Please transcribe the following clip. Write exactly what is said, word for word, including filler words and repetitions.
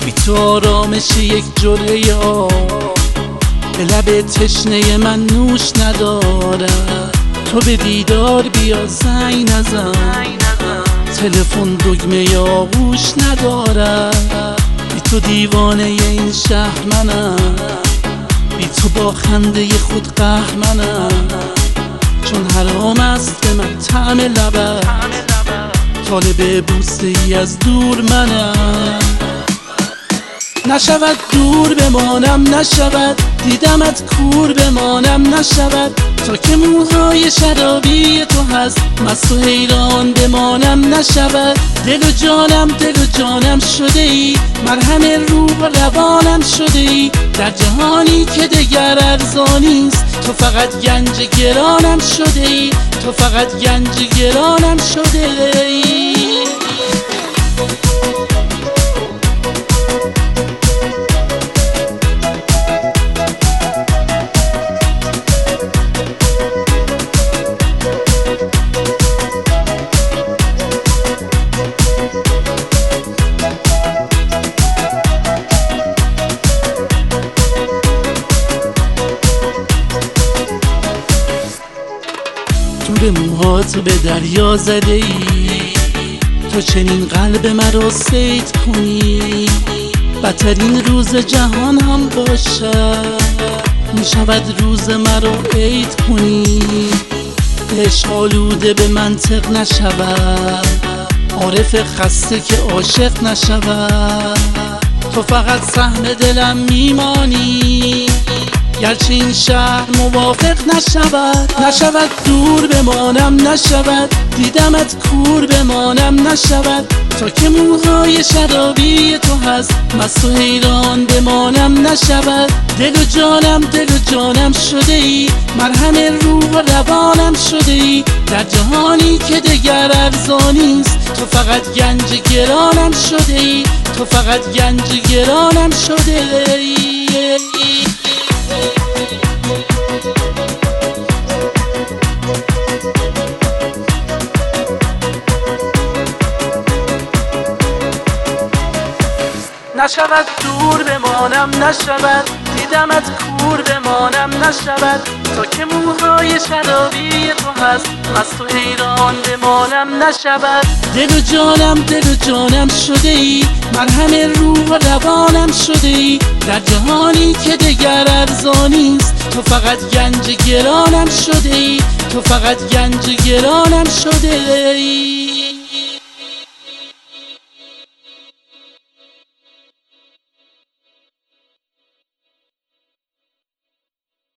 بی تو آرامش یک جرعه آب به لب تشنه من نوش ندارد. تو به دیدار بیا زنگ نزن، تلفن دگمه آغوش ندارد. بی تو دیوانه این شهر منم، بی تو با خنده خود قهرمنم. چون حرام است به من طعم لبت، طالب بوسه ای از دور منم. نشود دور بمانم، نشود دیدمت کور بمانم، نشود تا که موهای شرابی تو هست مست و حیران بمانم، نشود دل و جانم دل و جانم شده ای، مرهم روح و روانم شده ای. در جهانی که دگر ارزانیست تو فقط گنج گرانم شده ای، تو فقط گنج گرانم شده ای. تو به موهات به دریا زده ای، تو چنین قلب مرا صید کنی. بدترین روز جهان هم باشد، میشود روز مرا عید کنی. عشق آلوده به منطق نشود، عارف خسته که عاشق نشود. تو فقط سهم دلم میمانی، گرچه این شهر موافق نشود. نشود دور بمانم، نشود دیدمت کور بمانم، نشود تا که موهای شرابی تو هست مست و حیران بمانم، نشود دل و جانم دل و جانم شده ای، مرهم روح و روانم شده ای. در جهانی که دگر ارزانیست تو فقط گنج گرانم شده ای، تو فقط گنج گرانم شده ای. نشود دور بمانم، نشود دیدمت کور بمانم، نشود تا که موهای شرابی تو هست مست و حیران بمانم، نشود دل و جانم دل و جانم شده ای، مرهم روح و روانم شده ای. در جهانی که دگر ارزانیست تو فقط گنج گرانم شده ای، تو فقط گنج گرانم شده ای.